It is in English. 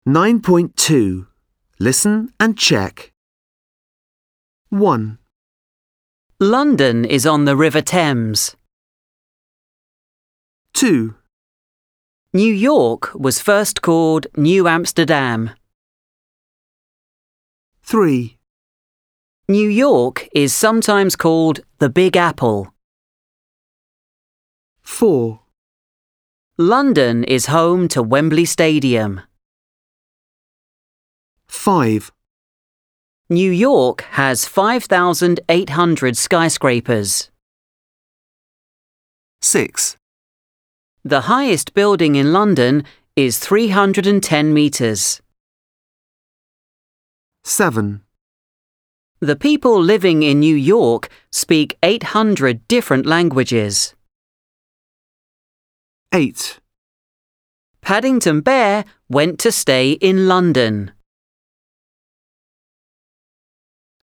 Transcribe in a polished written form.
9.2. Listen and check. 1, London is on the River Thames. 2, New York was first called New Amsterdam. 3, New York is sometimes called the Big Apple. 4, London is home to Wembley Stadium. 5, New York has 5,800 skyscrapers. 6, The highest building in London is 310 metres. 7, The people living in New York speak 800 different languages. 8. Paddington Bear went to stay in London.